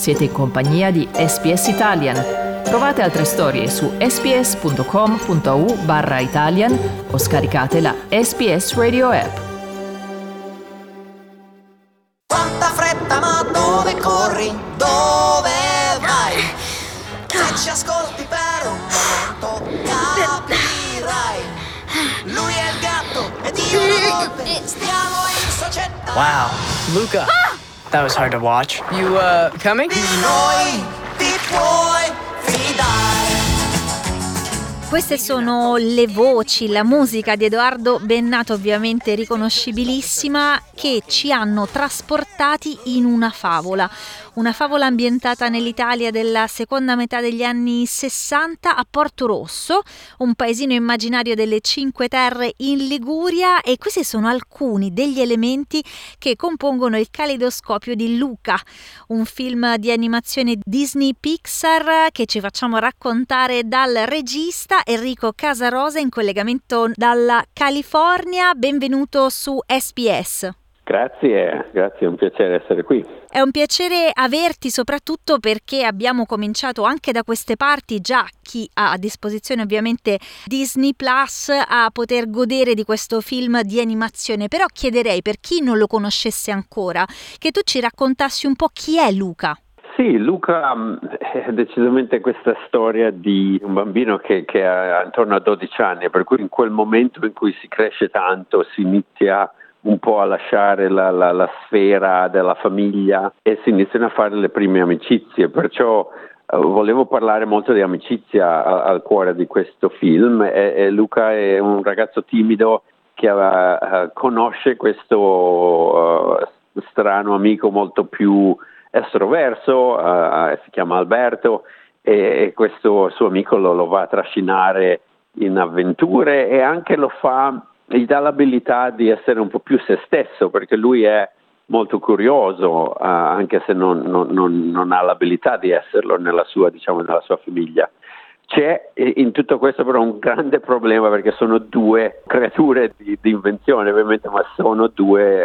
Siete in compagnia di SPS Italian. Trovate altre storie su sps.com.au/Italian o scaricate la SPS Radio app. Quanta fretta, ma dove corri? Dove vai? Se ci ascolti per un momento capirai. Lui è il gatto ed io la volpe, stiamo in società. Wow, Luca, that was hard to watch. You, coming? Di noi ti puoi fidare. Queste sono le voci, la musica di Edoardo Bennato, ovviamente riconoscibilissima, che ci hanno trasportati in una favola ambientata nell'Italia della seconda metà degli anni 60 a Porto Rosso, un paesino immaginario delle Cinque Terre in Liguria, e questi sono alcuni degli elementi che compongono il caleidoscopio di Luca, un film di animazione Disney Pixar che ci facciamo raccontare dal regista Enrico Casarosa in collegamento dalla California. Benvenuto su SPS. Grazie, è un piacere essere qui. È un piacere averti, soprattutto perché abbiamo cominciato anche da queste parti, già chi ha a disposizione ovviamente Disney Plus, a poter godere di questo film di animazione. Però chiederei, per chi non lo conoscesse ancora, che tu ci raccontassi un po' chi è Luca. Sì, Luca è decisamente questa storia di un bambino che ha intorno a 12 anni, per cui in quel momento in cui si cresce tanto, si inizia un po' a lasciare la sfera della famiglia e si iniziano a fare le prime amicizie, perciò volevo parlare molto di amicizia al cuore di questo film. E Luca è un ragazzo timido che conosce questo strano amico molto più estroverso, si chiama Alberto, e questo suo amico lo va a trascinare in avventure e anche gli dà l'abilità di essere un po' più se stesso, perché lui è molto curioso, anche se non ha l'abilità di esserlo nella sua famiglia. C'è in tutto questo però un grande problema, perché sono due creature di invenzione ovviamente, ma sono due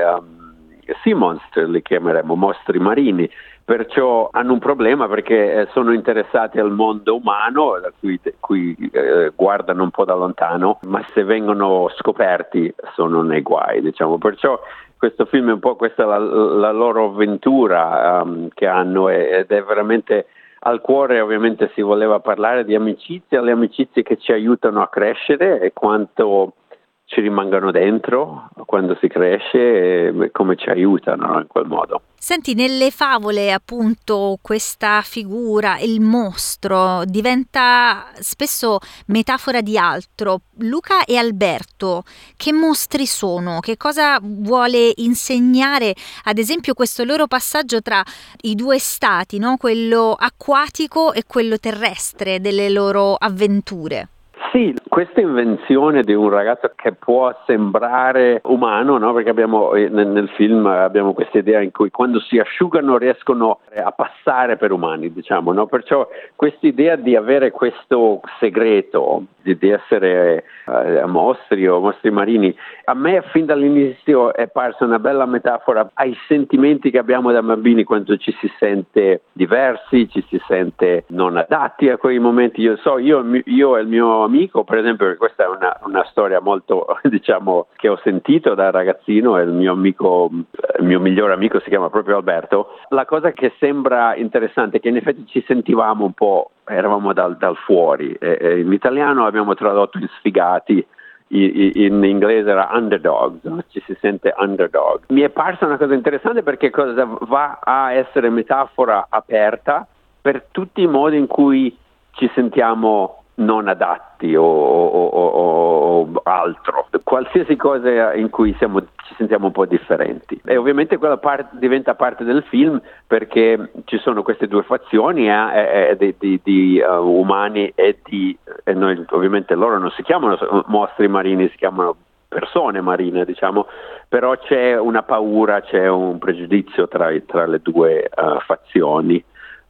sea monster, li chiameremo, mostri marini, perciò hanno un problema perché sono interessati al mondo umano, da cui guardano un po' da lontano, ma se vengono scoperti sono nei guai, diciamo. Perciò questo film è un po' questa la loro avventura che hanno, ed è veramente al cuore. Ovviamente si voleva parlare di amicizia, le amicizie che ci aiutano a crescere e quanto ci rimangano dentro quando si cresce e come ci aiutano in quel modo. Senti, nelle favole appunto questa figura, il mostro, diventa spesso metafora di altro. Luca e Alberto, che mostri sono? Che cosa vuole insegnare, ad esempio, questo loro passaggio tra i due stati, no? Quello acquatico e quello terrestre delle loro avventure? Sì, questa invenzione di un ragazzo che può sembrare umano, no? Perché nel film abbiamo questa idea in cui quando si asciugano riescono a passare per umani, diciamo, no? Perciò questa idea di avere questo segreto, di essere mostri o mostri marini, a me fin dall'inizio è parsa una bella metafora ai sentimenti che abbiamo da bambini quando ci si sente diversi, ci si sente non adatti a quei momenti. Io e il mio amico, per esempio, questa è una storia molto, diciamo, che ho sentito da ragazzino, e il mio migliore amico si chiama proprio Alberto. La cosa che sembra interessante è che in effetti ci sentivamo un po', eravamo dal fuori. In italiano abbiamo tradotto in sfigati, in inglese era underdogs, no? Ci si sente underdog. Mi è parsa una cosa interessante perché va a essere metafora aperta per tutti i modi in cui ci sentiamo non adatti o altro, qualsiasi cosa in cui ci sentiamo un po' differenti. E ovviamente quella diventa parte del film, perché ci sono queste due fazioni di umani e noi, ovviamente loro non si chiamano mostri marini, si chiamano persone marine, diciamo, però c'è una paura, c'è un pregiudizio tra le due fazioni.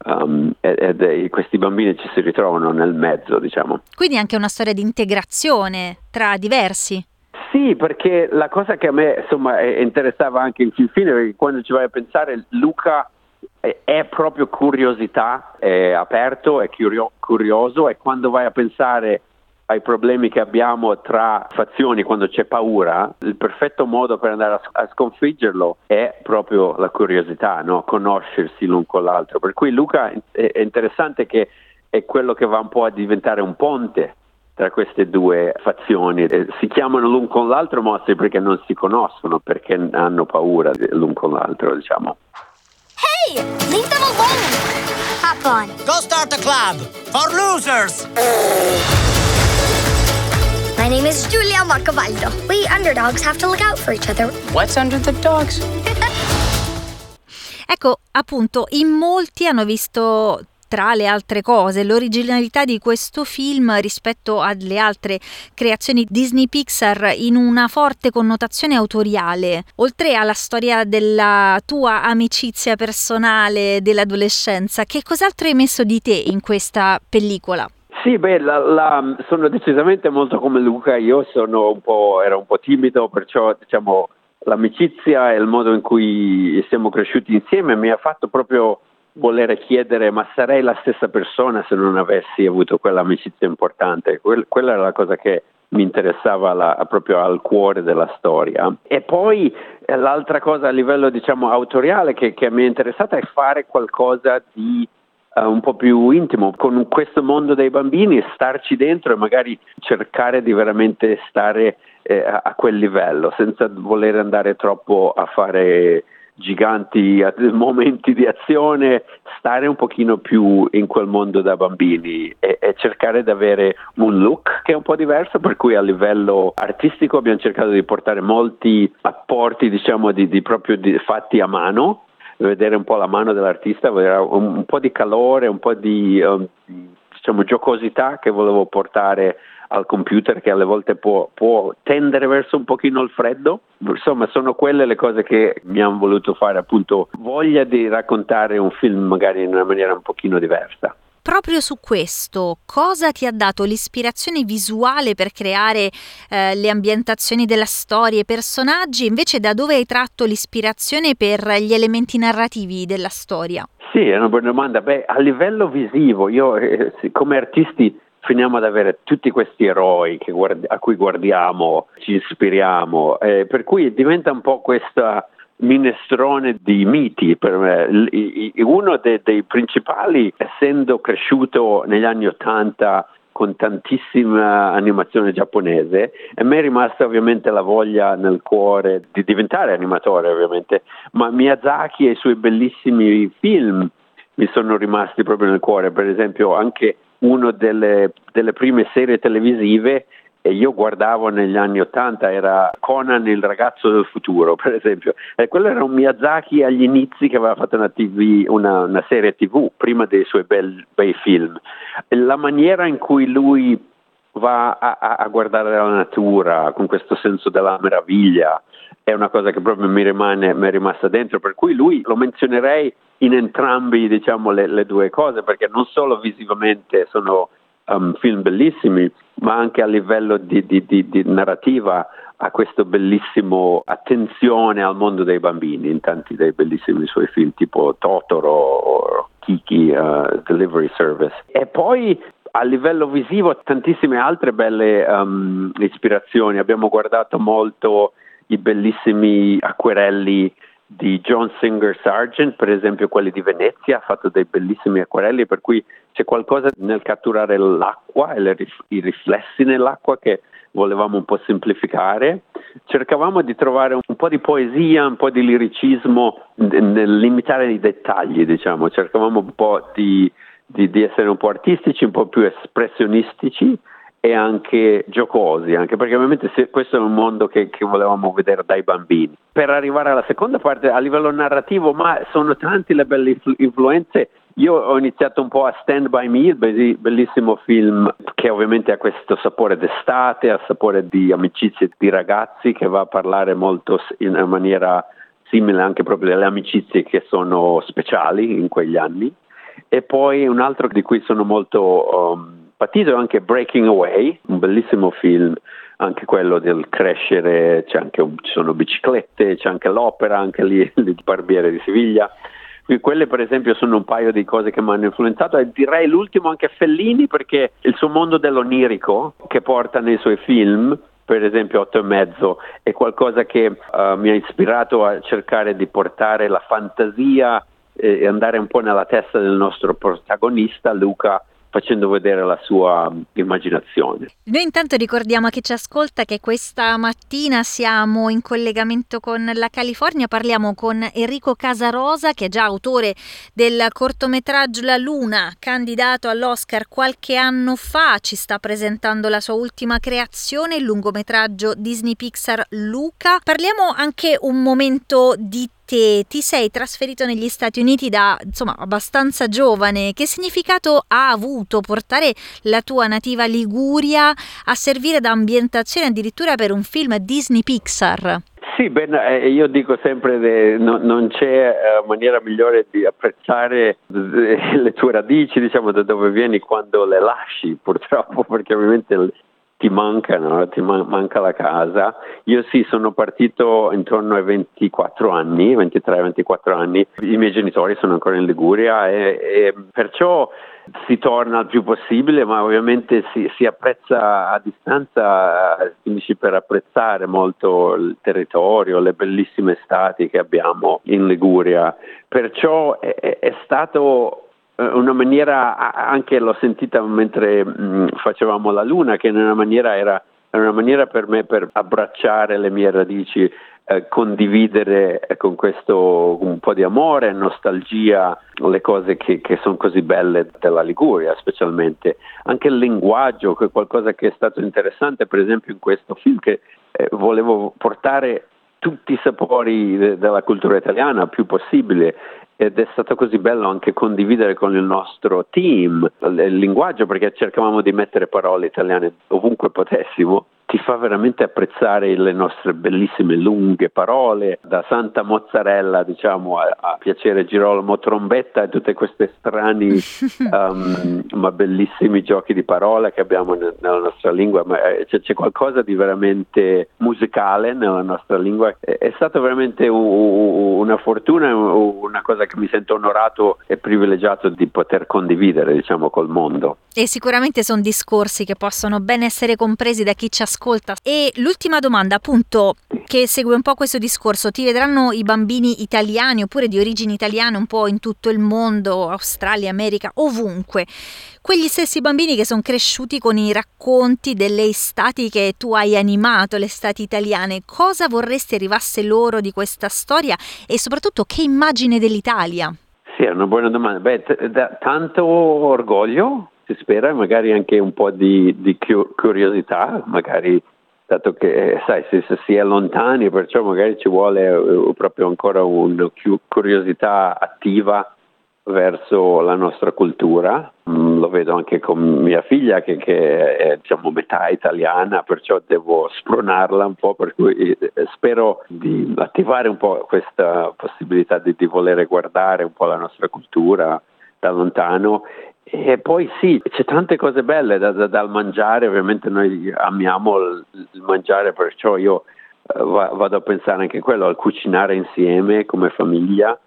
Questi bambini ci si ritrovano nel mezzo, diciamo. Quindi anche una storia di integrazione tra diversi. Sì, perché la cosa che a me interessava anche in film, perché quando ci vai a pensare, Luca è proprio curiosità, è aperto, è curioso, e quando vai a pensare ai problemi che abbiamo tra fazioni quando c'è paura, il perfetto modo per andare a sconfiggerlo è proprio la curiosità, no? Conoscersi l'un con l'altro. Per cui Luca è interessante che è quello che va un po' a diventare un ponte tra queste due fazioni. Si chiamano l'un con l'altro mostri perché non si conoscono, perché hanno paura l'un con l'altro, diciamo. Hey, leave them alone. Hop on. Go start a club for losers. My name is Giulia Marcavaldo. We underdogs have to look out for each other. What's under the dogs? Ecco, appunto, in molti hanno visto, tra le altre cose, l'originalità di questo film rispetto alle altre creazioni Disney Pixar in una forte connotazione autoriale. Oltre alla storia della tua amicizia personale dell'adolescenza, che cos'altro hai messo di te in questa pellicola? Sì, sono decisamente molto come Luca. Io ero un po' timido, perciò diciamo l'amicizia e il modo in cui siamo cresciuti insieme mi ha fatto proprio volere chiedere: ma sarei la stessa persona se non avessi avuto quell'amicizia importante? Quella era la cosa che mi interessava proprio al cuore della storia. E poi l'altra cosa a livello diciamo autoriale che mi è interessata è fare qualcosa di un po' più intimo con questo mondo dei bambini, starci dentro e magari cercare di veramente stare a quel livello senza voler andare troppo a fare giganti momenti di azione, stare un pochino più in quel mondo da bambini e cercare di avere un look che è un po' diverso, per cui a livello artistico abbiamo cercato di portare molti apporti diciamo di proprio fatti a mano, vedere un po' la mano dell'artista, vedere un po' di calore, un po' di diciamo giocosità che volevo portare al computer, che alle volte può tendere verso un pochino il freddo. Insomma, sono quelle le cose che mi hanno voluto fare, appunto, voglia di raccontare un film magari in una maniera un pochino diversa. Proprio su questo, cosa ti ha dato l'ispirazione visuale per creare le ambientazioni della storia e i personaggi, invece da dove hai tratto l'ispirazione per gli elementi narrativi della storia? Sì, è una buona domanda. A livello visivo, io come artisti finiamo ad avere tutti questi eroi a cui guardiamo, ci ispiriamo, per cui diventa un po' questa minestrone di miti per me. Uno dei principali, essendo cresciuto negli anni '80 con tantissima animazione giapponese, e a me è rimasta ovviamente la voglia nel cuore di diventare animatore, ovviamente, ma Miyazaki e i suoi bellissimi film mi sono rimasti proprio nel cuore. Per esempio anche uno delle prime serie televisive e io guardavo negli anni '80 era Conan il ragazzo del futuro, per esempio, e quello era un Miyazaki agli inizi che aveva fatto una serie TV prima dei suoi bei film. E la maniera in cui lui va a guardare la natura con questo senso della meraviglia è una cosa che proprio mi è rimasta dentro, per cui lui lo menzionerei in entrambi diciamo le due cose, perché non solo visivamente sono film bellissimi, ma anche a livello di narrativa ha questo bellissimo attenzione al mondo dei bambini in tanti dei bellissimi suoi film, tipo Totoro o Kiki Delivery Service. E poi a livello visivo tantissime altre belle ispirazioni. Abbiamo guardato molto i bellissimi acquerelli di John Singer Sargent, per esempio quelli di Venezia, ha fatto dei bellissimi acquerelli, per cui c'è qualcosa nel catturare l'acqua e i riflessi nell'acqua che volevamo un po' semplificare. Cercavamo di trovare un po' di poesia, un po' di liricismo nel limitare i dettagli, diciamo. Cercavamo un po' di essere un po' artistici, un po' più espressionistici e anche giocosi, anche perché ovviamente questo è un mondo che volevamo vedere dai bambini. Per arrivare alla seconda parte, a livello narrativo, ma sono tanti le belle influenze. Io ho iniziato un po' a Stand By Me, il bellissimo film che ovviamente ha questo sapore d'estate, ha sapore di amicizie di ragazzi, che va a parlare molto in una maniera simile anche proprio delle amicizie che sono speciali in quegli anni. E poi un altro di cui sono molto patito è anche Breaking Away, un bellissimo film, anche quello del crescere, ci sono biciclette, c'è anche l'opera, anche lì il Barbiere di Siviglia. Quelle per esempio sono un paio di cose che mi hanno influenzato, e direi l'ultimo anche Fellini, perché il suo mondo dell'onirico che porta nei suoi film, per esempio 8 e mezzo, è qualcosa che mi ha ispirato a cercare di portare la fantasia e andare un po' nella testa del nostro protagonista Luca, facendo vedere la sua immaginazione. Noi intanto ricordiamo a chi ci ascolta che questa mattina siamo in collegamento con la California, parliamo con Enrico Casarosa, che è già autore del cortometraggio La Luna, candidato all'Oscar qualche anno fa, ci sta presentando la sua ultima creazione, il lungometraggio Disney Pixar Luca. Parliamo anche un momento di te, ti sei trasferito negli Stati Uniti da abbastanza giovane. Che significato ha avuto portare la tua nativa Liguria a servire da ambientazione addirittura per un film Disney Pixar? Sì, io dico sempre non c'è maniera migliore di apprezzare le tue radici, diciamo, da dove vieni, quando le lasci, purtroppo, perché ovviamente ti mancano, ti manca la casa. Io sì, sono partito intorno ai 24 anni, 23-24 anni, i miei genitori sono ancora in Liguria e perciò si torna il più possibile, ma ovviamente si apprezza a distanza, finisci per apprezzare molto il territorio, le bellissime estati che abbiamo in Liguria, perciò è stato una maniera, anche l'ho sentita mentre facevamo La Luna, che era una maniera per me per abbracciare le mie radici, condividere con questo un po' di amore e nostalgia le cose che sono così belle della Liguria, specialmente anche il linguaggio, che è qualcosa che è stato interessante per esempio in questo film, che volevo portare tutti i sapori della cultura italiana più possibile. Ed è stato così bello anche condividere con il nostro team il linguaggio, perché cercavamo di mettere parole italiane ovunque potessimo. Ti fa veramente apprezzare le nostre bellissime lunghe parole, da Santa Mozzarella, diciamo, a Piacere Girolamo Trombetta, e tutte queste strani ma bellissimi giochi di parole che abbiamo nella nostra lingua. Ma c'è qualcosa di veramente musicale nella nostra lingua. È stato veramente una fortuna, una cosa che mi sento onorato e privilegiato di poter condividere, diciamo, col mondo. E sicuramente sono discorsi che possono ben essere compresi da chi ci ascolta. E l'ultima domanda, appunto, che segue un po' questo discorso: ti vedranno i bambini italiani oppure di origini italiane un po' in tutto il mondo, Australia, America, ovunque, quegli stessi bambini che sono cresciuti con i racconti delle estati che tu hai animato, le estati italiane, cosa vorresti arrivasse loro di questa storia e soprattutto che immagine dell'Italia? Sì, è una buona domanda. Tanto orgoglio, si spera, magari anche un po' di curiosità, magari, dato che sai, se si è lontani, perciò magari ci vuole proprio ancora una curiosità attiva verso la nostra cultura. Lo vedo anche con mia figlia che è, diciamo, metà italiana, perciò devo spronarla un po', per cui spero di attivare un po' questa possibilità di volere guardare un po' la nostra cultura da lontano. E poi sì, c'è tante cose belle dal mangiare, ovviamente noi amiamo il mangiare, perciò io vado a pensare anche quello, al cucinare insieme come famiglia.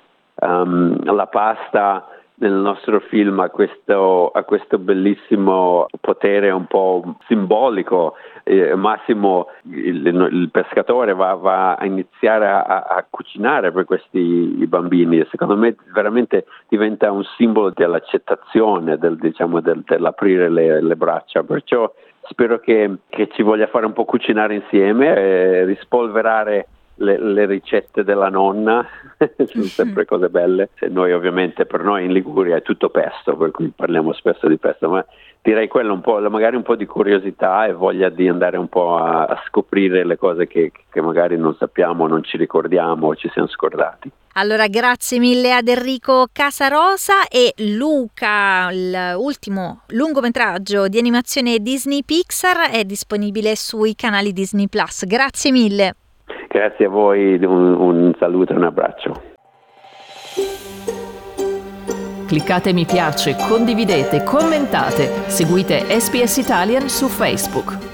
La pasta nel nostro film ha questo bellissimo potere un po' simbolico. Massimo, il pescatore, va a iniziare a cucinare per questi bambini, e secondo me veramente diventa un simbolo dell'accettazione, dell'aprire le braccia, perciò spero che ci voglia fare un po' cucinare insieme, rispolverare le ricette della nonna, sono sempre cose belle. Noi ovviamente, per noi in Liguria è tutto pesto, per cui parliamo spesso di pesto, ma direi quello un po', magari un po' di curiosità e voglia di andare un po' a scoprire le cose che magari non sappiamo, non ci ricordiamo o ci siamo scordati. Allora, grazie mille ad Enrico Casarosa. E Luca, l'ultimo lungometraggio di animazione Disney Pixar, è disponibile sui canali Disney Plus. Grazie mille. Grazie a voi, un saluto e un abbraccio. Cliccate mi piace, condividete, commentate, seguite SBS Italian su Facebook.